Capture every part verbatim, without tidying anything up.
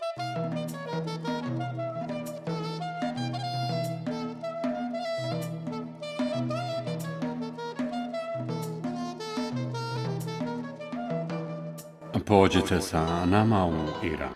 Pođite sa nama u Iran.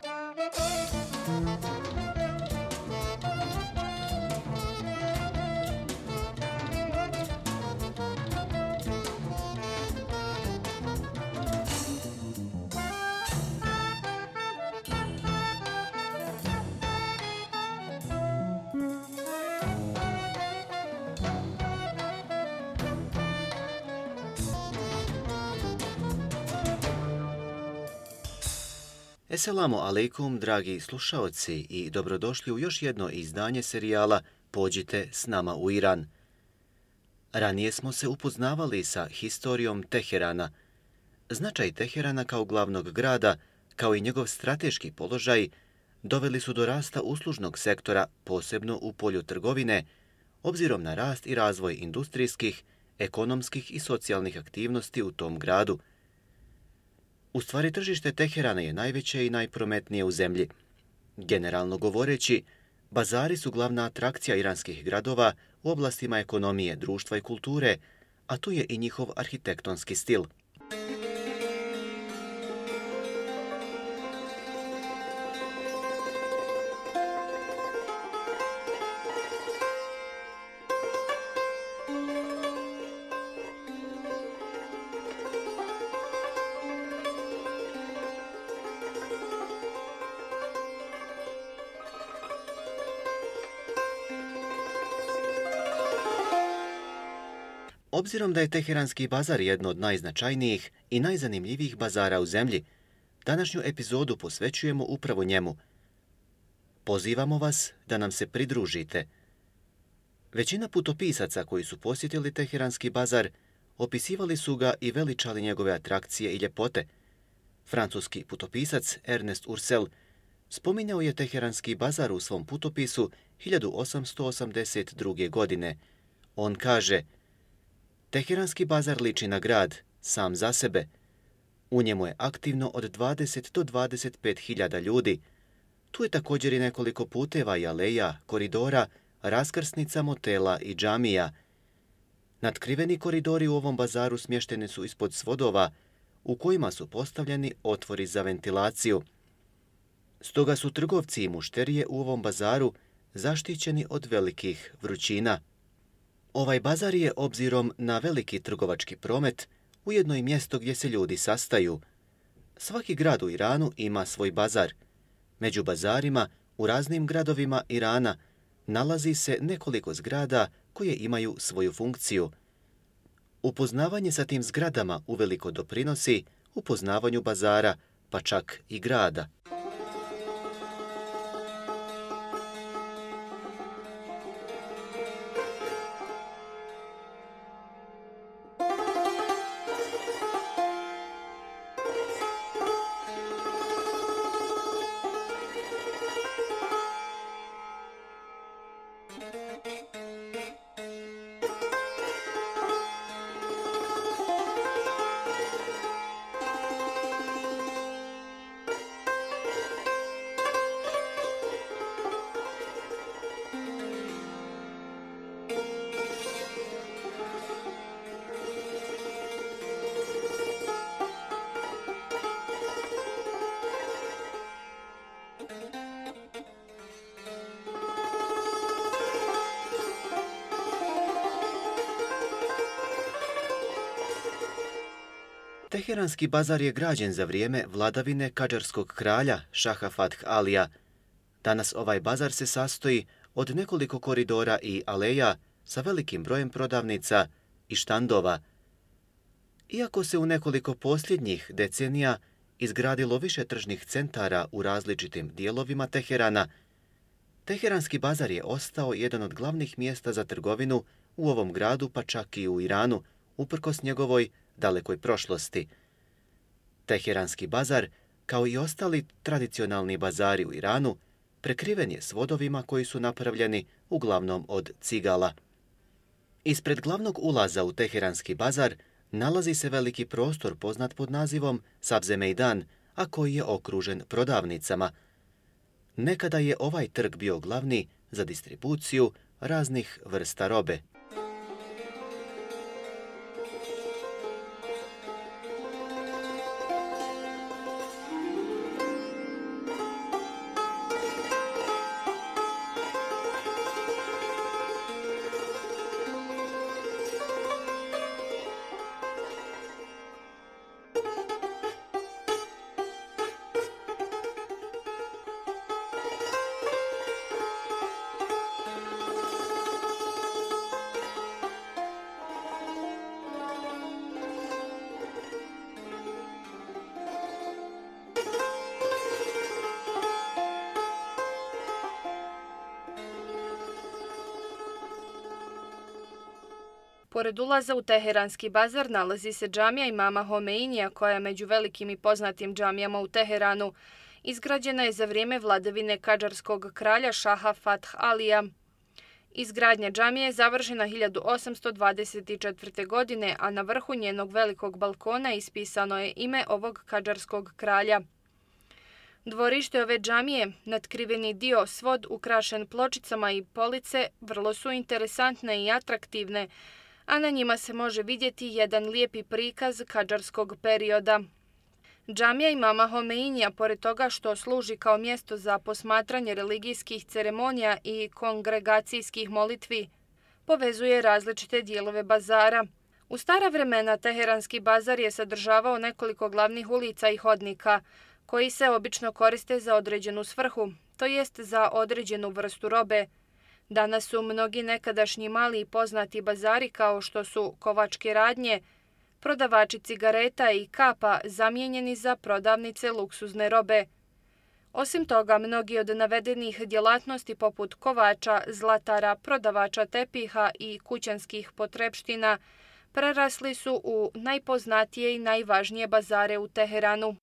Eselamu alejkum, dragi slušaoci, i dobrodošli u još jedno izdanje serijala Pođite s nama u Iran. Ranije smo se upoznavali sa historijom Teherana. Značaj Teherana kao glavnog grada, kao i njegov strateški položaj, doveli su do rasta uslužnog sektora, posebno u polju trgovine, obzirom na rast i razvoj industrijskih, ekonomskih i socijalnih aktivnosti u tom gradu. U stvari, tržište Teherana je najveće i najprometnije u zemlji. Generalno govoreći, bazari su glavna atrakcija iranskih gradova u oblastima ekonomije, društva i kulture, a tu je i njihov arhitektonski stil. Obzirom da je Teheranski bazar jedno od najznačajnijih i najzanimljivijih bazara u zemlji, današnju epizodu posvećujemo upravo njemu. Pozivamo vas da nam se pridružite. Većina putopisaca koji su posjetili Teheranski bazar opisivali su ga i veličali njegove atrakcije i ljepote. Francuski putopisac Ernest Ursel spominjao je Teheranski bazar u svom putopisu hiljadu osamsto osamdeset druge. godine. On kaže: Teheranski bazar liči na grad, sam za sebe. U njemu je aktivno od dvadeset do dvadeset pet hiljada ljudi. Tu je također i nekoliko puteva i aleja, koridora, raskrsnica, motela i džamija. Natkriveni koridori u ovom bazaru smješteni su ispod svodova, u kojima su postavljeni otvori za ventilaciju. Stoga su trgovci i mušterije u ovom bazaru zaštićeni od velikih vrućina. Ovaj bazar je, obzirom na veliki trgovački promet, ujedno i mjesto gdje se ljudi sastaju. Svaki grad u Iranu ima svoj bazar. Među bazarima u raznim gradovima Irana nalazi se nekoliko zgrada koje imaju svoju funkciju. Upoznavanje sa tim zgradama uveliko doprinosi upoznavanju bazara, pa čak i grada. Teheranski bazar je građen za vrijeme vladavine kadžarskog kralja Šaha Fath Alija. Danas ovaj bazar se sastoji od nekoliko koridora i aleja sa velikim brojem prodavnica i štandova. Iako se u nekoliko posljednjih decenija izgradilo više tržnih centara u različitim dijelovima Teherana, Teheranski bazar je ostao jedan od glavnih mjesta za trgovinu u ovom gradu, pa čak i u Iranu, uprkos njegovoj dalekoj prošlosti. Teheranski bazar, kao i ostali tradicionalni bazari u Iranu, prekriven je svodovima koji su napravljeni uglavnom od cigala. Ispred glavnog ulaza u Teheranski bazar nalazi se veliki prostor poznat pod nazivom Sabze Mejdan, a koji je okružen prodavnicama. Nekada je ovaj trg bio glavni za distribuciju raznih vrsta robe. Pored ulaza u Teheranski bazar nalazi se džamija imama Homeinija, koja je među velikim i poznatim džamijama u Teheranu. Izgrađena je za vrijeme vladavine kadžarskog kralja Šaha Fath Alija. Izgradnja džamije je završena hiljadu osamsto dvadeset četvrte. godine, a na vrhu njenog velikog balkona ispisano je ime ovog kadžarskog kralja. Dvorište ove džamije, natkriveni dio, svod ukrašen pločicama i police, vrlo su interesantne i atraktivne, a na njima se može vidjeti jedan lijepi prikaz kadžarskog perioda. Džamija imama Homeinija, pored toga što služi kao mjesto za posmatranje religijskih ceremonija i kongregacijskih molitvi, povezuje različite dijelove bazara. U stara vremena Teheranski bazar je sadržavao nekoliko glavnih ulica i hodnika, koji se obično koriste za određenu svrhu, to jest za određenu vrstu robe. Danas su mnogi nekadašnji mali i poznati bazari kao što su kovačke radnje, prodavači cigareta i kapa zamijenjeni za prodavnice luksuzne robe. Osim toga, mnogi od navedenih djelatnosti poput kovača, zlatara, prodavača tepiha i kućanskih potrepština prerasli su u najpoznatije i najvažnije bazare u Teheranu.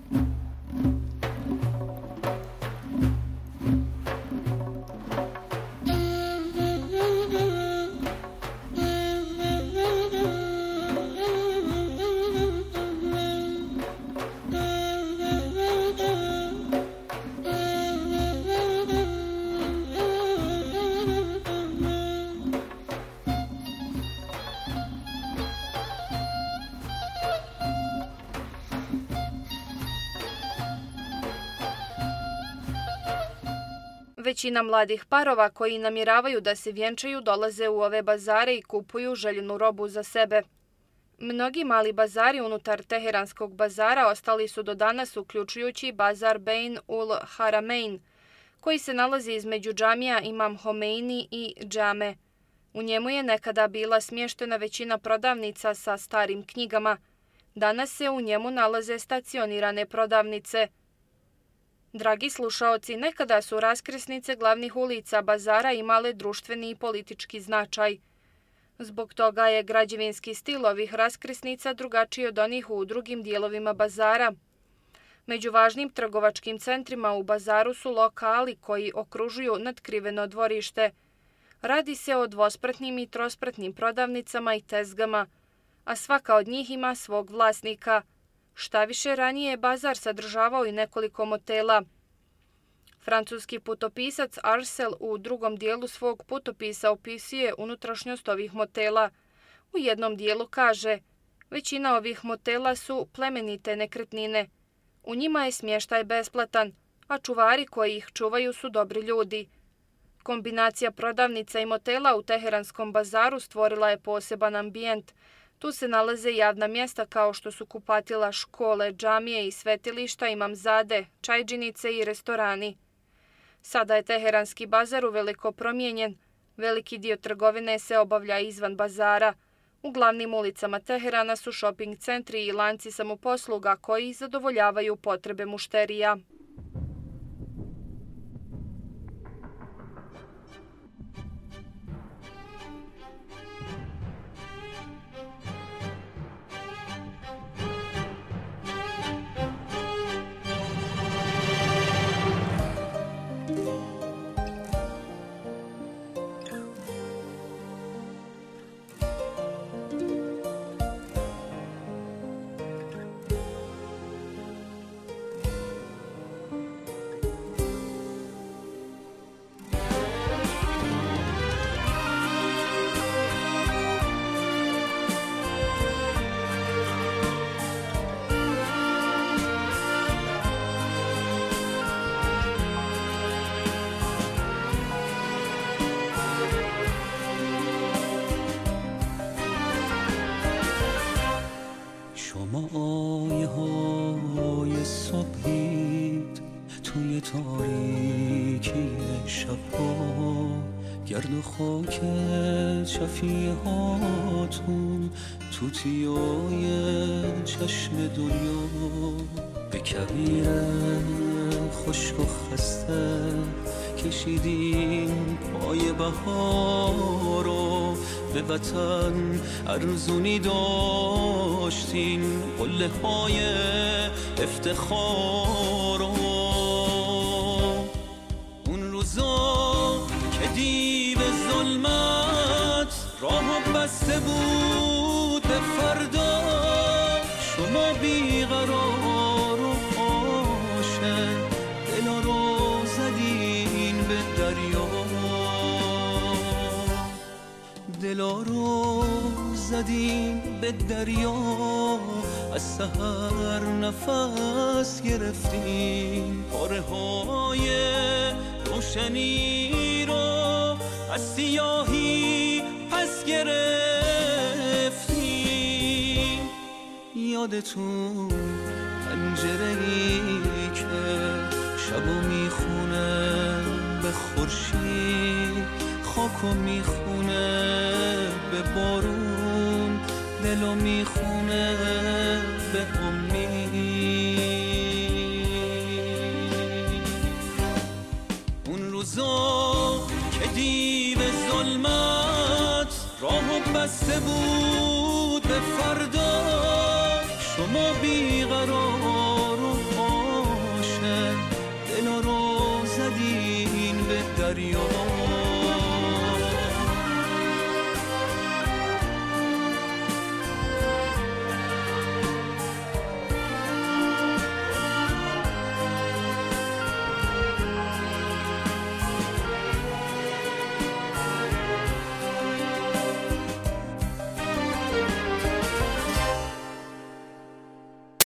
Većina mladih parova koji namjeravaju da se vjenčaju dolaze u ove bazare i kupuju željenu robu za sebe. Mnogi mali bazari unutar Teheranskog bazara ostali su do danas, uključujući bazar Bein ul Haramein, koji se nalazi između džamija Imam Homeini i džame. U njemu je nekada bila smještena većina prodavnica sa starim knjigama. Danas se u njemu nalaze stacionirane prodavnice. Dragi slušaoci, nekada su raskrsnice glavnih ulica bazara imale društveni i politički značaj. Zbog toga je građevinski stil ovih raskrsnica drugačiji od onih u drugim dijelovima bazara. Među važnim trgovačkim centrima u bazaru su lokali koji okružuju natkriveno dvorište. Radi se o dvospratnim i trospratnim prodavnicama i tezgama, a svaka od njih ima svog vlasnika. Štaviše, ranije je bazar sadržavao i nekoliko motela. Francuski putopisac Arsel u drugom dijelu svog putopisa opisuje unutrašnjost ovih motela. U jednom dijelu kaže: većina ovih motela su plemenite nekretnine. U njima je smještaj besplatan, a čuvari koji ih čuvaju su dobri ljudi. Kombinacija prodavnica i motela u Teheranskom bazaru stvorila je poseban ambijent. Tu se nalaze javna mjesta kao što su kupatila, škole, džamije i svetilišta, imamzade, čajdžinice i restorani. Sada je Teheranski bazar uveliko promijenjen. Veliki dio trgovine se obavlja izvan bazara. U glavnim ulicama Teherana su shopping centri i lanci samoposluga koji zadovoljavaju potrebe mušterija. توی تاریکی شبها، گرد و خاک چفیه هاتون، توتیای چشم دنیا، به کبیر خشک و خسته کشیدیم پای بهارو، به وطن ارزونی داشتیم قله های افتخارو. اون روزا که دیو ظلمت راه بسته بود به فردا، شما بیقرار و عاشق دلا رو زدین به دریا، دلا رو زدین به دریا. از سحر نفس گرفتیم، پاره های روشنی رو از سیاهی پس گرفتیم. یادتون پنجره‌ای که شبو میخونه به خورشید، خاکو میخونه به بارون، دلو میخونه به امید. اون روزا که دیو ظلمت راهو بسته بود به فردا، شما بی